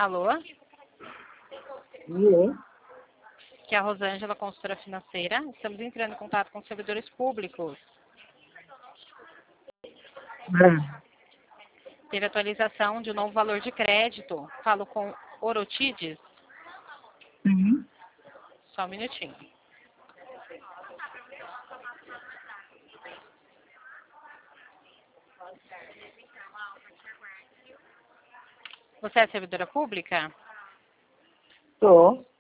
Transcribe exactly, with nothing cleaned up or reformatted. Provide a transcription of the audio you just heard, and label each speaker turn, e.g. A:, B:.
A: Alô?
B: Alô?
A: Que é a Rosângela, consultora financeira. Estamos entrando em contato com servidores públicos.
B: É.
A: Teve atualização de um novo valor de crédito. Falo com Orotides.
B: Sim.
A: Só um minutinho. Você é servidora pública?
B: Tô.